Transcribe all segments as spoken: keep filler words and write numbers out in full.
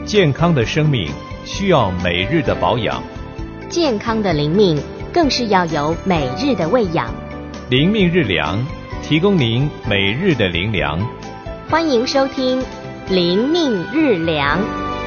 健康的生命需要每日的保养， 健康的灵命更是要有每日的喂养。 灵命日粮，提供您每日的灵粮。 欢迎收听灵命日粮。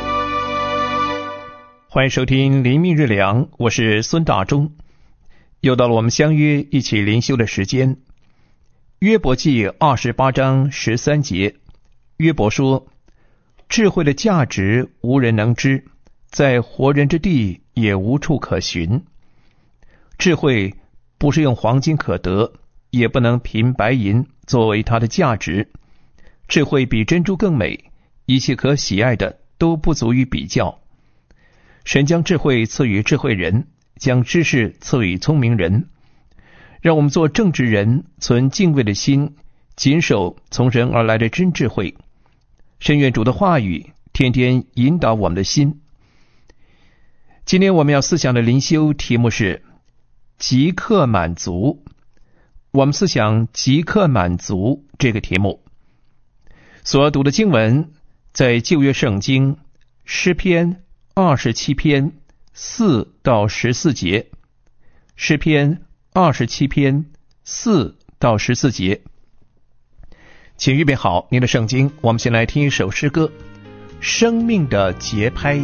欢迎收听灵命日粮，我是孙大中。又到了我们相约一起灵修的时间。约伯记二十八章十三节，约伯说，智慧的价值无人能知，在活人之地也无处可寻。智慧不是用黄金可得，也不能凭白银作为它的价值。智慧比珍珠更美，一切可喜爱的都不足以比较。神将智慧赐予智慧人，将知识赐予聪明人。让我们做正直人，存敬畏的心，谨守从神而来的真智慧。深愿主的话语天天引导我们的心。今天我们要思想的灵修题目是即刻满足。我们思想即刻满足这个题目。所要读的经文在旧约圣经诗篇二十七篇四到十四节，诗篇二十七篇四到十四节。请预备好您的圣经，我们先来听一首诗歌，生命的节拍。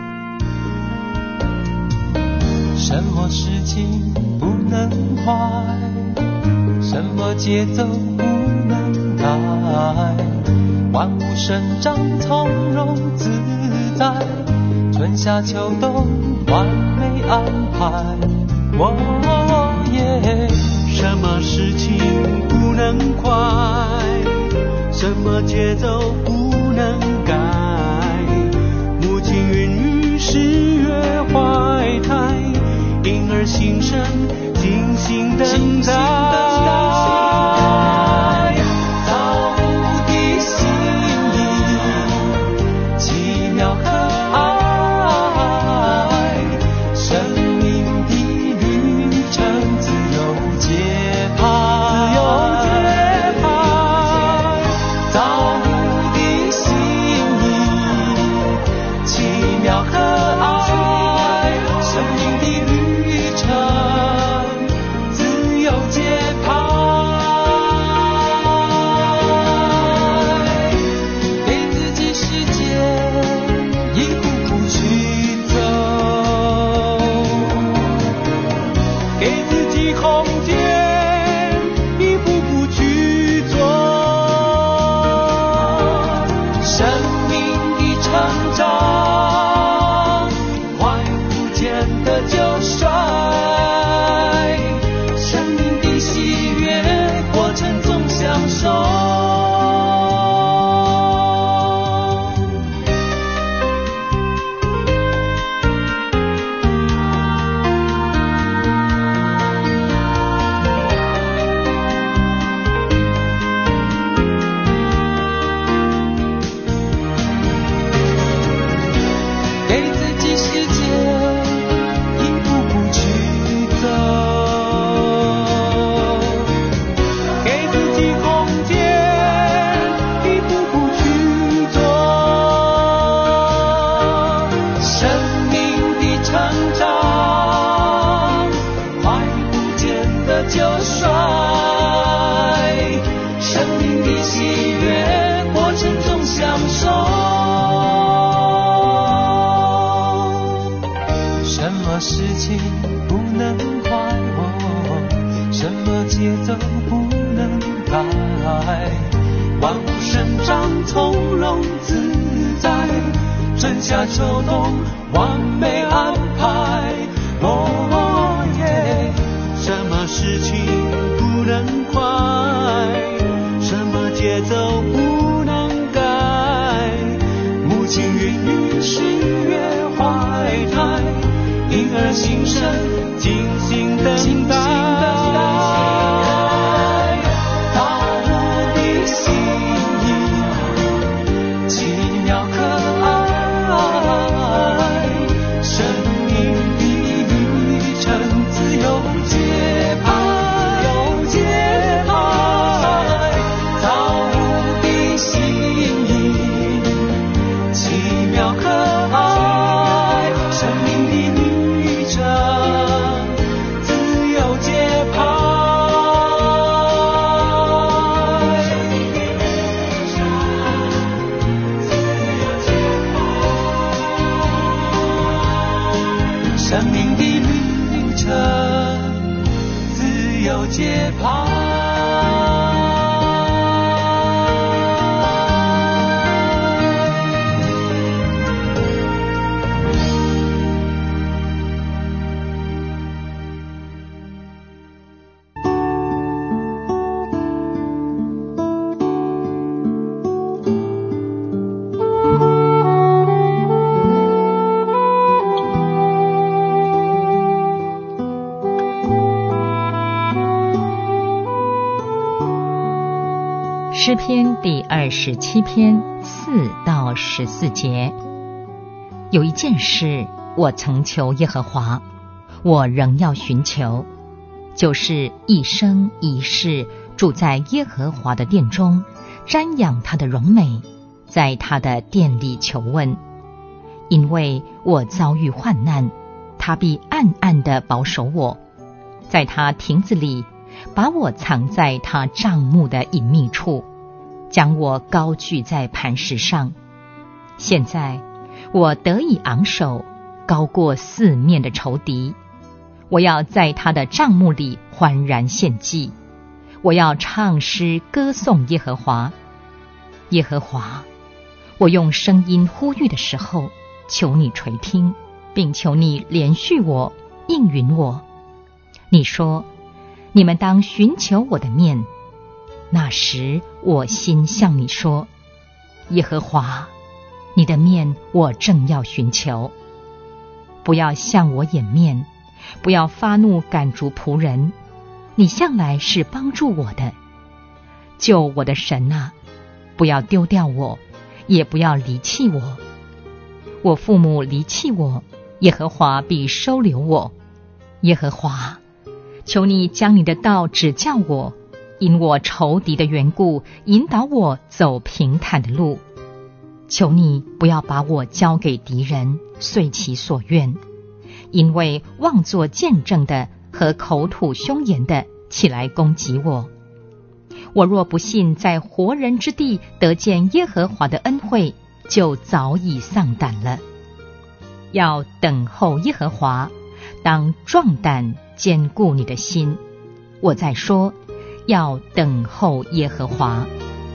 什么事情不能快，什么节奏不能改，万物生长从容自在，春夏秋冬完美安排。哦耶！什么事情不能快，什么节奏不能改，母亲孕育十月怀胎，婴儿新生精心等待，造物的心意奇妙可爱，生命的旅程自由节拍，自由节拍，造物的心意奇妙可爱，生命的旅程自由节拍，给自己时间一步步去走，给自己空间一步步去做，生命的成长快不见得就衰，生命的喜悦过程总享受。给自己时间一步步去走，给自己空间一步步去做，生命的成长快不见得就衰，生命的喜悦过程中享受。什么事情不能快，哦，什么节奏不能改，万物生长从容自在，春夏秋冬完美安排。哦耶！什么事情不能快，什么节奏不能改，母亲孕育十月怀胎，婴儿新生精心等待，造物的心意奇妙可爱，生诗篇第二十七篇四到十四节。有一件事我曾求耶和华，我仍要寻求，就是一生一世住在耶和华的殿中，瞻仰他的荣美，在他的殿里求问。因为我遭遇患难，他必暗暗地保守我，在他亭子里把我藏在他帐幕的隐秘处，将我高举在磐石上。现在我得以昂首，高过四面的仇敌。我要在他的帐幕里欢然献祭，我要唱诗歌颂耶和华。耶和华，我用声音呼吁的时候，求你垂听，并求你怜恤我，应允我。你说，你们当寻求我的面。那时我心向你说，耶和华，你的面我正要寻求。不要向我掩面，不要发怒赶逐仆人，你向来是帮助我的。救我的神啊，不要丢掉我，也不要离弃我。我父母离弃我，耶和华必收留我。耶和华，求你将你的道指教我，因我仇敌的缘故，引导我走平坦的路。求你不要把我交给敌人，遂其所愿，因为妄作见证的和口吐凶言的起来攻击我。我若不信在活人之地得见耶和华的恩惠，就早已丧胆了。要等候耶和华，当壮胆，坚固你的心。我再说，要等候耶和华。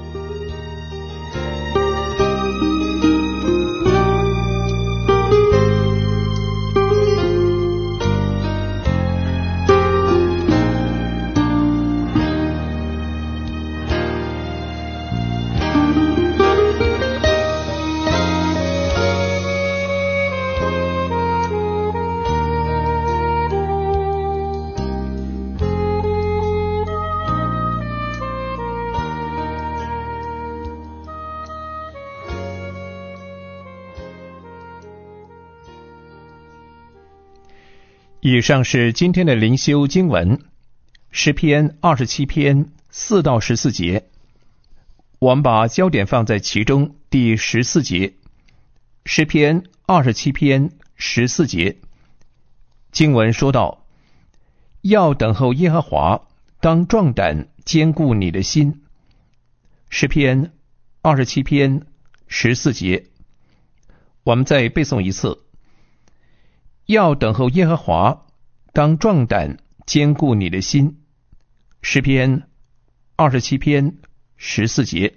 以上是今天的灵修经文，诗篇二十七篇四到十四节。我们把焦点放在其中第十四节，诗篇二十七篇十四节。经文说到，要等候耶和华，当壮胆，坚固你的心。诗篇二十七篇十四节。我们再背诵一次，要等候耶和华，当壮胆，坚固你的心。诗篇二十七篇十四节。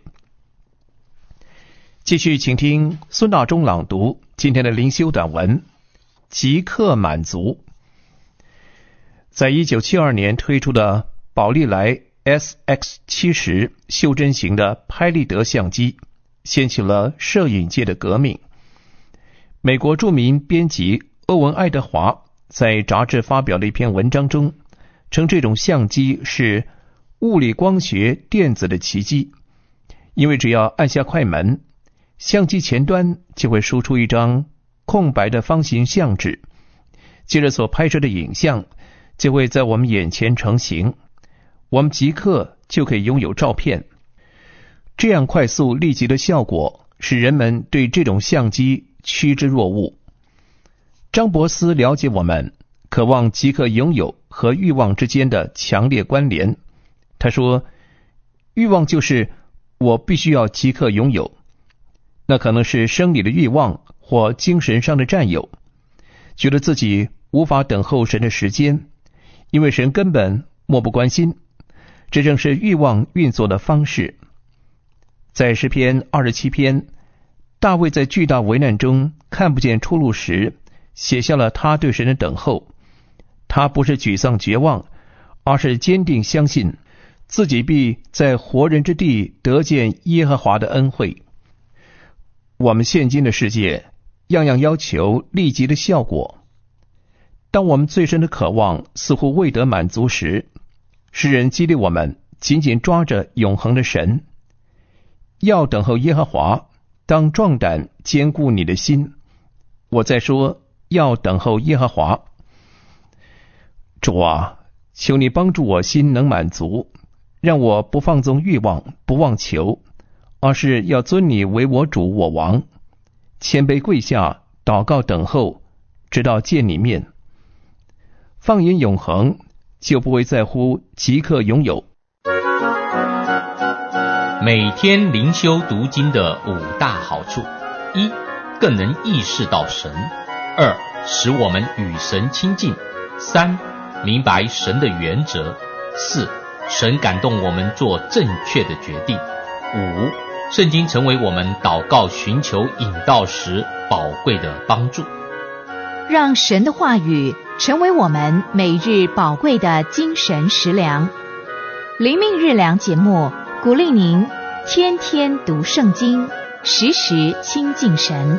继续请听孙大中朗读今天的灵修短文，即刻满足。在一九七二年推出的宝丽来 S X 七十 袖珍型的拍立得相机，掀起了摄影界的革命。美国著名编辑欧文·爱德华在杂志发表的一篇文章中，称这种相机是物理光学电子的奇迹，因为只要按下快门，相机前端就会输出一张空白的方形相纸，接着所拍摄的影像就会在我们眼前成型，我们即刻就可以拥有照片。这样快速立即的效果使人们对这种相机趋之若鹜。张伯斯了解我们渴望即刻拥有和欲望之间的强烈关联。他说，欲望就是我必须要即刻拥有，那可能是生理的欲望或精神上的占有，觉得自己无法等候神的时间，因为神根本漠不关心。这正是欲望运作的方式。在诗篇二十七篇，大卫在巨大危难中看不见出路时，写下了他对神的等候。他不是沮丧绝望，而是坚定相信自己必在活人之地得见耶和华的恩惠。我们现今的世界样样要求立即的效果，当我们最深的渴望似乎未得满足时，诗人激励我们紧紧抓着永恒的神， 要等候耶和华，当壮胆，坚固你的心。我再说，要等候耶和华。主啊，求你帮助我心能满足，让我不放纵欲望，不妄求，而是要尊你为我主我王，谦卑跪下，祷告等候，直到见你面。放眼永恒，就不会在乎即刻拥有。 每天灵修读经的五大好处：一、更能意识到神；二、使我们与神亲近；三、明白神的原则；四、神感动我们做正确的决定；五、圣经成为我们祷告寻求引导时宝贵的帮助。 让神的话语成为我们每日宝贵的精神食粮。灵命日粮节目鼓励您天天读圣经，时时亲近神。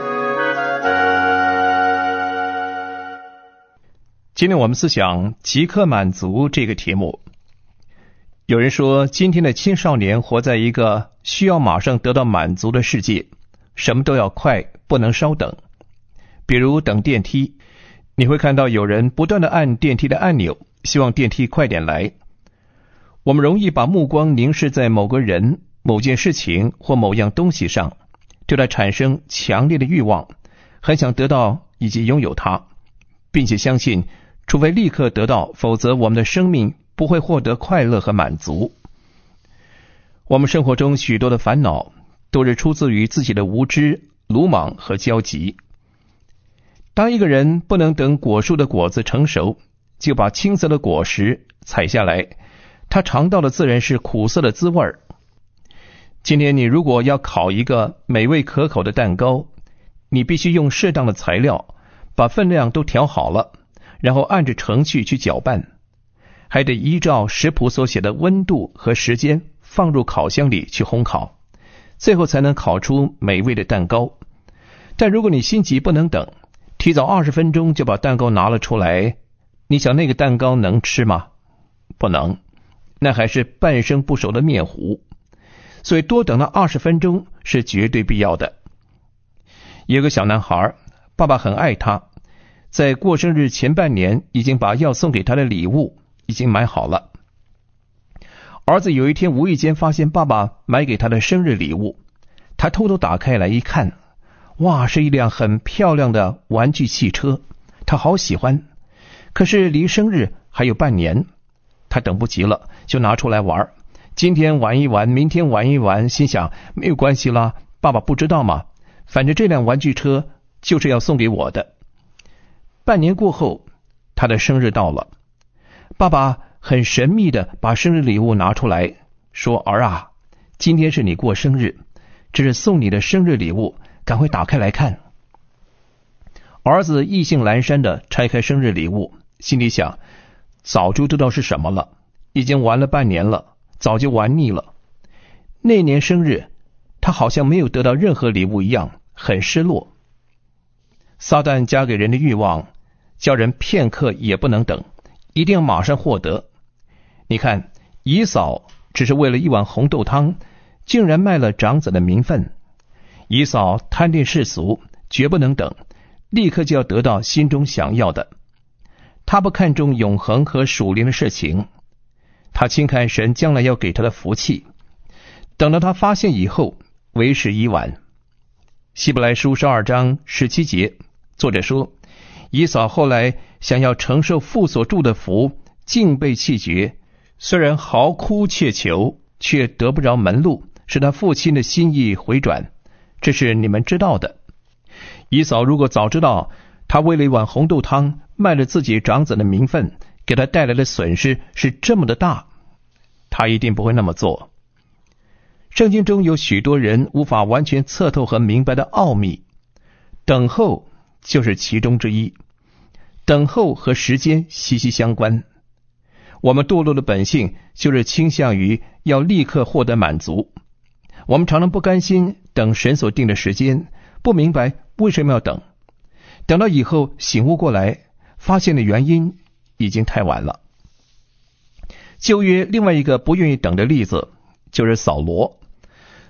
今天我们思想即刻满足这个题目。有人说，今天的青少年活在一个需要马上得到满足的世界，什么都要快，不能稍等。比如等电梯，你会看到有人不断地按电梯的按钮，希望电梯快点来。我们容易把目光凝视在某个人、某件事情或某样东西上，对它产生强烈的欲望，很想得到以及拥有它，并且相信除非立刻得到，否则我们的生命不会获得快乐和满足。我们生活中许多的烦恼都是出自于自己的无知、鲁莽和焦急。当一个人不能等果树的果子成熟，就把青涩的果实采下来，他尝到的自然是苦涩的滋味。今天你如果要烤一个美味可口的蛋糕，你必须用适当的材料，把分量都调好了，然后按着程序去搅拌，还得依照食谱所写的温度和时间放入烤箱里去烘烤，最后才能烤出美味的蛋糕。但如果你心急不能等，提早二十分钟就把蛋糕拿了出来，你想那个蛋糕能吃吗？不能，那还是半生不熟的面糊。所以多等了二十分钟是绝对必要的。有个小男孩，爸爸很爱他，在过生日前半年已经把要送给他的礼物已经买好了。儿子有一天无意间发现爸爸买给他的生日礼物，他偷偷打开来一看，哇，是一辆很漂亮的玩具汽车，他好喜欢。可是离生日还有半年，他等不及了，就拿出来玩。今天玩一玩，明天玩一玩，心想没有关系啦，爸爸不知道吗？反正这辆玩具车就是要送给我的。半年过后，他的生日到了，爸爸很神秘的把生日礼物拿出来，说：儿啊，今天是你过生日，这是送你的生日礼物，赶快打开来看。儿子意兴阑珊的拆开生日礼物，心里想，早就知道是什么了，已经玩了半年了，早就玩腻了。那年生日，他好像没有得到任何礼物一样，很失落。撒旦加给人的欲望，叫人片刻也不能等，一定要马上获得。你看，以扫只是为了一碗红豆汤，竟然卖了长子的名分。以扫贪恋世俗，绝不能等，立刻就要得到心中想要的。他不看重永恒和属灵的事情，他轻看神将来要给他的福气，等到他发现以后，为时已晚。希伯来书十二章十七节，作者说，以扫后来想要承受父所祝的福，竟被弃绝，虽然嚎哭切求，却得不着门路，使他父亲的心意回转，这是你们知道的。以扫如果早知道他为了一碗红豆汤卖了自己长子的名分，给他带来的损失是这么的大，他一定不会那么做。圣经中有许多人无法完全测透和明白的奥秘，等候就是其中之一。等候和时间息息相关。我们堕落的本性就是倾向于要立刻获得满足。我们常常不甘心等神所定的时间，不明白为什么要等，等到以后醒悟过来，发现的原因已经太晚了。旧约另外一个不愿意等的例子就是扫罗。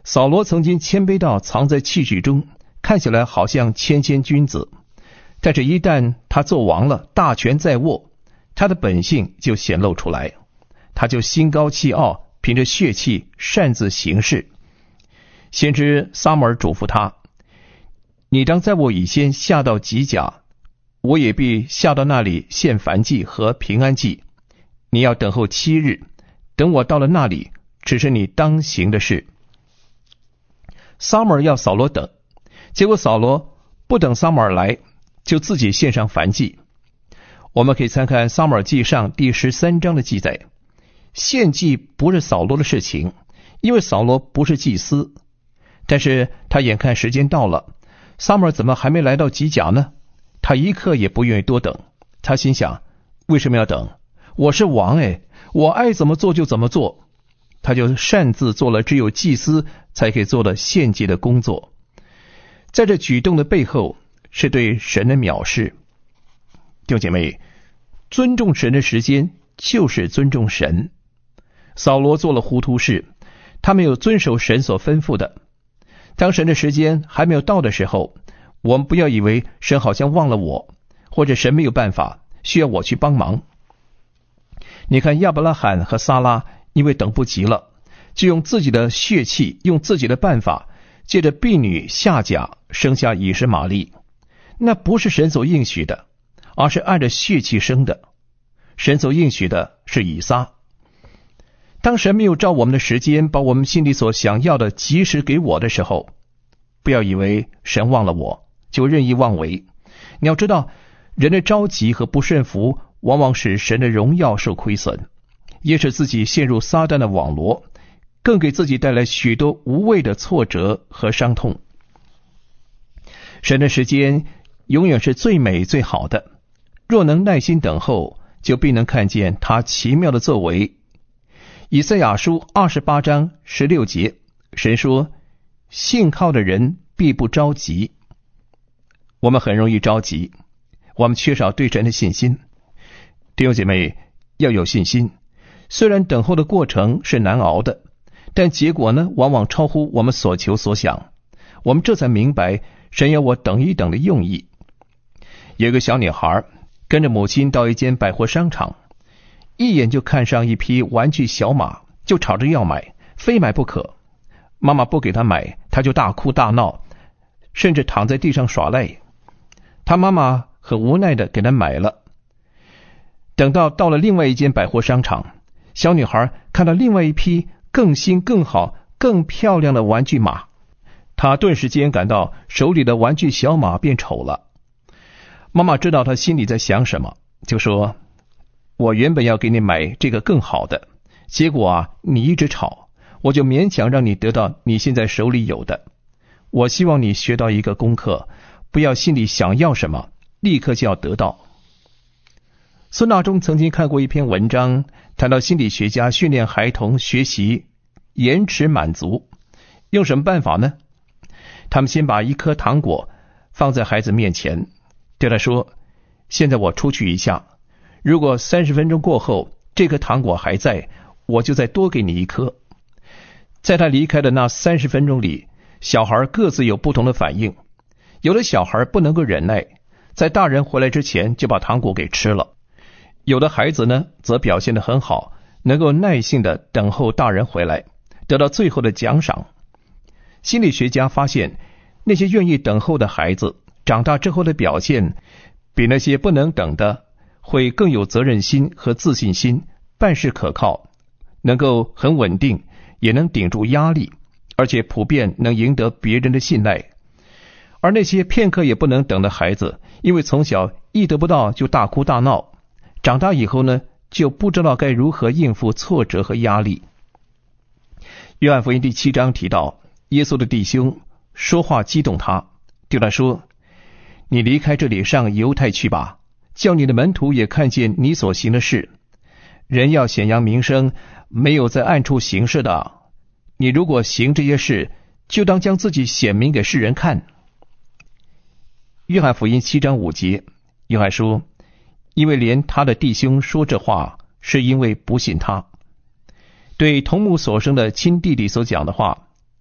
扫罗曾经谦卑到藏在器具中，看起来好像谦谦君子，但是一旦他做王了，大权在握，他的本性就显露出来，他就心高气傲，凭着血气擅自行事。先知撒母耳嘱咐他，你当在我以先下到吉甲，我也必下到那里献燔祭和平安祭，你要等候七日，等我到了那里，只是你当行的事。撒母耳要扫罗等，结果扫罗不等撒母耳来，就自己献上燔祭。我们可以参看撒母耳记上第十三章的记载，献祭不是扫罗的事情，因为扫罗不是祭司，但是他眼看时间到了，撒母耳怎么还没来到吉甲呢？他一刻也不愿意多等。他心想，为什么要等？我是王哎，我爱怎么做就怎么做。他就擅自做了只有祭司才可以做的献祭的工作。在这举动的背后，是对神的藐视。弟兄姐妹，尊重神的时间就是尊重神。扫罗做了糊涂事，他没有遵守神所吩咐的。当神的时间还没有到的时候，我们不要以为神好像忘了我，或者神没有办法，需要我去帮忙。你看亚伯拉罕和撒拉因为等不及了，就用自己的血气，用自己的办法，借着婢女夏甲生下以实玛利。那不是神所应许的，而是按着血气生的。神所应许的是以撒。当神没有照我们的时间把我们心里所想要的及时给我的时候，不要以为神忘了我，就任意妄为。你要知道，人的着急和不顺服往往使神的荣耀受亏损，也使自己陷入撒旦的网罗，更给自己带来许多无谓的挫折和伤痛。神的时间永远是最美最好的，若能耐心等候，就必能看见他奇妙的作为。以赛亚书二十八章十六节，神说，信靠的人必不着急。我们很容易着急，我们缺少对神的信心。弟兄姐妹，要有信心。虽然等候的过程是难熬的，但结果呢，往往超乎我们所求所想。我们这才明白神要我等一等的用意。有个小女孩跟着母亲到一间百货商场，一眼就看上一匹玩具小马，就吵着要买，非买不可。妈妈不给她买，她就大哭大闹，甚至躺在地上耍赖。她妈妈很无奈的给她买了。等到到了另外一间百货商场，小女孩看到另外一匹更新更好更漂亮的玩具马，她顿时间感到手里的玩具小马变丑了。妈妈知道她心里在想什么，就说，我原本要给你买这个更好的，结果啊，你一直吵，我就勉强让你得到你现在手里有的。我希望你学到一个功课，不要心里想要什么立刻就要得到。孙大中曾经看过一篇文章，谈到心理学家训练孩童学习延迟满足。用什么办法呢？他们先把一颗糖果放在孩子面前，对他说，现在我出去一下，如果三十分钟过后这颗糖果还在，我就再多给你一颗。在他离开的那三十分钟里，小孩各自有不同的反应。有的小孩不能够忍耐，在大人回来之前就把糖果给吃了。有的孩子呢，则表现得很好，能够耐性的等候大人回来，得到最后的奖赏。心理学家发现，那些愿意等候的孩子，长大之后的表现，比那些不能等的，会更有责任心和自信心，办事可靠，能够很稳定，也能顶住压力，而且普遍能赢得别人的信赖。而那些片刻也不能等的孩子，因为从小一得不到就大哭大闹，长大以后呢，就不知道该如何应付挫折和压力。约翰福音第七章提到，耶稣的弟兄说话激动他，对他说，你离开这里上犹太去吧，叫你的门徒也看见你所行的事。人要显扬名声，没有在暗处行事的。你如果行这些事，就当将自己显明给世人看。约翰福音七章五节，约翰说，因为连他的弟兄说这话，是因为不信他。对同母所生的亲弟弟所讲的话，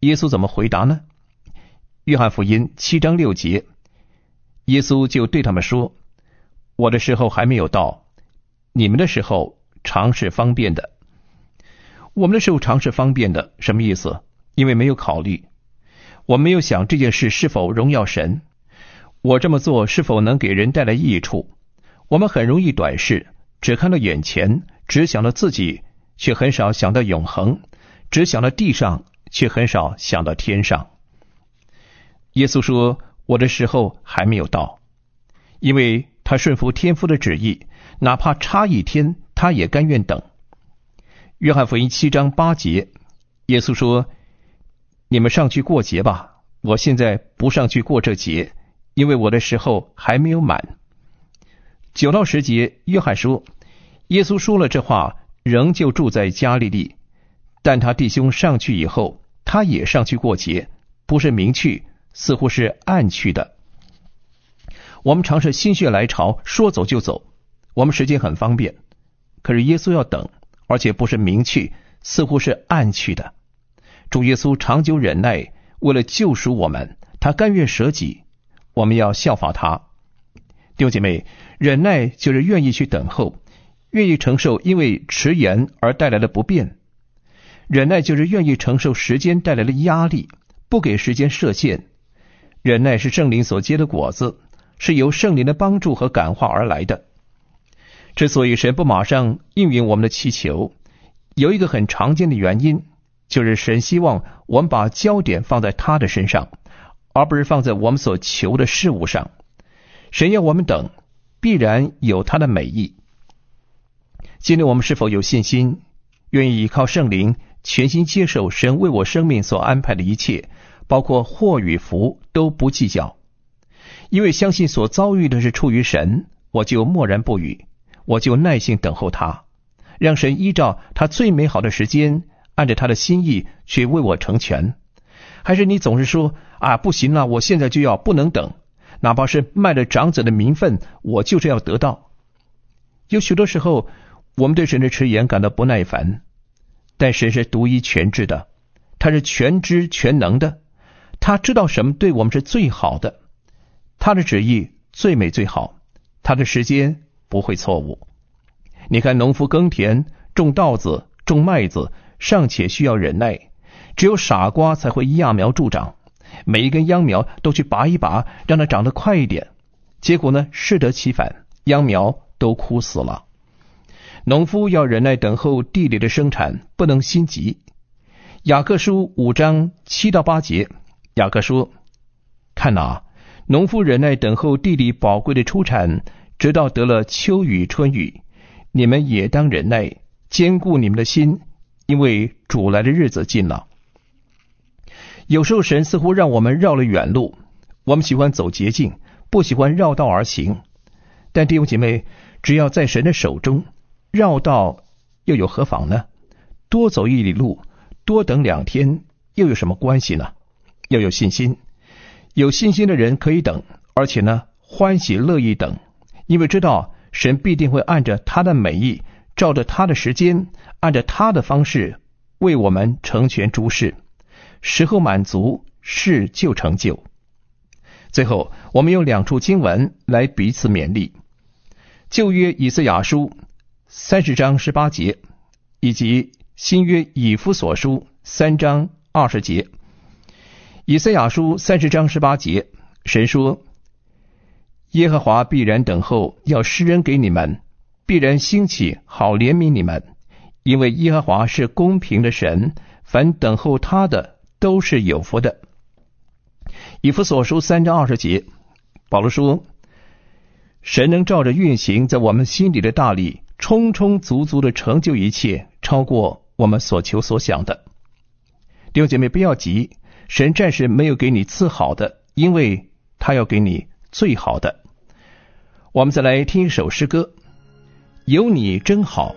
耶稣怎么回答呢？约翰福音七章六节，耶稣就对他们说，我的时候还没有到，你们的时候常是方便的。我们的时候常是方便的，什么意思？因为没有考虑，我没有想这件事是否荣耀神，我这么做是否能给人带来益处。我们很容易短视，只看到眼前，只想到自己，却很少想到永恒，只想到地上，却很少想到天上。耶稣说，我的时候还没有到，因为他顺服天父的旨意，哪怕差一天，他也甘愿等。约翰福音七章八节，耶稣说，你们上去过节吧，我现在不上去过这节，因为我的时候还没有满。九到十节，约翰说，耶稣说了这话，仍旧住在加利利，但他弟兄上去以后，他也上去过节，不是明去，似乎是暗去的。我们常是心血来潮，说走就走，我们时间很方便，可是耶稣要等，而且不是明去，似乎是暗去的。主耶稣长久忍耐，为了救赎我们，他甘愿舍己，我们要效法他。弟兄姐妹，忍耐就是愿意去等候，愿意承受因为迟延而带来的不便。忍耐就是愿意承受时间带来的压力，不给时间设限。忍耐是圣灵所结的果子，是由圣灵的帮助和感化而来的。之所以神不马上应允我们的祈求，有一个很常见的原因，就是神希望我们把焦点放在他的身上，而不是放在我们所求的事物上。神要我们等，必然有他的美意。今天我们是否有信心，愿意依靠圣灵，全心接受神为我生命所安排的一切，包括祸与福都不计较？因为相信所遭遇的是出于神，我就默然不语，我就耐心等候他，让神依照他最美好的时间，按着他的心意去为我成全。还是你总是说啊，不行了，我现在就要，不能等，哪怕是卖了长子的名分，我就是要得到。有许多时候，我们对神的迟延感到不耐烦，但神是独一全知的，他是全知全能的，他知道什么对我们是最好的，他的旨意最美最好，他的时间不会错误。你看农夫耕田，种稻子，种麦子，尚且需要忍耐，只有傻瓜才会揠苗助长，每一根秧苗都去拔一拔，让它长得快一点，结果呢，适得其反，秧苗都枯死了。农夫要忍耐等候地里的生产，不能心急。雅各书五章七到八节，雅各说，看哪，农夫忍耐等候地里宝贵的出产，直到得了秋雨春雨，你们也当忍耐，坚固你们的心，因为主来的日子近了。有时候神似乎让我们绕了远路，我们喜欢走捷径，不喜欢绕道而行。但弟兄姐妹，只要在神的手中，绕道又有何妨呢？多走一里路，多等两天，又有什么关系呢？要有信心，有信心的人可以等，而且呢，欢喜乐意等，因为知道神必定会按着他的美意，照着他的时间，按着他的方式，为我们成全诸事。时候满足，事就成就。最后，我们用两处经文来彼此勉励。旧约以赛亚书三十章十八节，以及新约以弗所书三章二十节。以赛亚书三十章十八节，神说，耶和华必然等候，要施恩给你们，必然兴起，好怜悯你们，因为耶和华是公平的神，凡等候他的都是有福的。以弗所书三章二十节，保罗说，神能照着运行在我们心里的大力，充充足足的成就一切，超过我们所求所想的。弟兄姐妹，不要急，神暂时没有给你次好的，因为他要给你最好的。我们再来听一首诗歌，有你真好。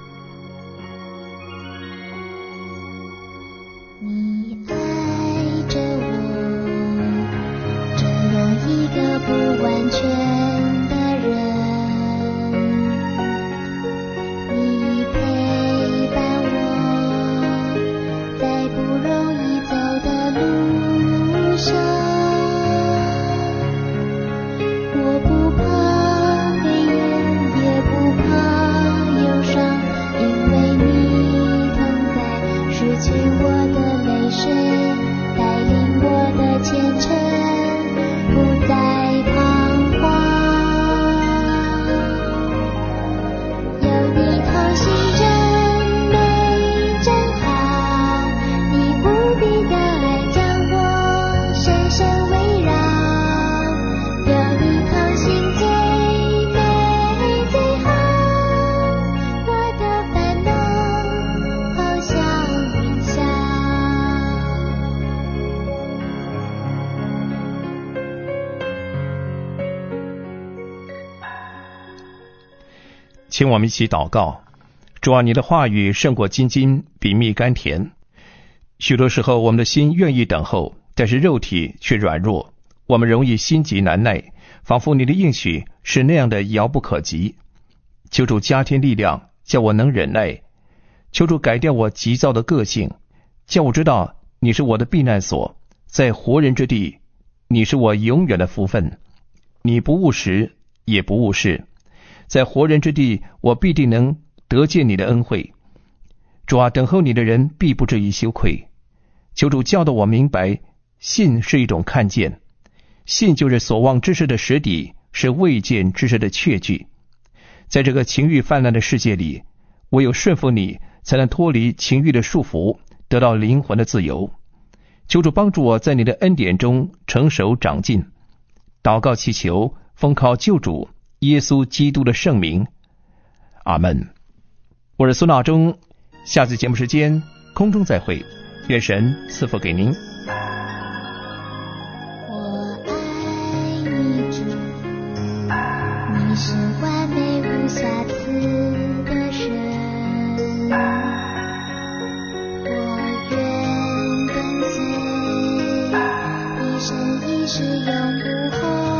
你爱着我，这样一个不完全的人，你陪伴我在不容易走的请我们一起祷告。主啊，你的话语胜过金金，比蜜甘甜。许多时候我们的心愿意等候，但是肉体却软弱，我们容易心急难耐，仿佛你的应许是那样的遥不可及。求主加添力量，叫我能忍耐。求主改掉我急躁的个性，叫我知道你是我的避难所，在活人之地，你是我永远的福分。你不误时，也不误事，在活人之地，我必定能得见你的恩惠。主啊，等候你的人必不至于羞愧。求主教导我明白，信是一种看见，信就是所望之事的实底，是未见之事的确据。在这个情欲泛滥的世界里，唯有顺服你，才能脱离情欲的束缚，得到灵魂的自由。求主帮助我在你的恩典中成熟长进。祷告祈求，奉靠救主耶稣基督的圣名，阿们。我是苏纳中，下次节目时间空中再会，愿神赐福给您。 我爱你主，你是完美无瑕疵的神，我愿跟随一生一世永不后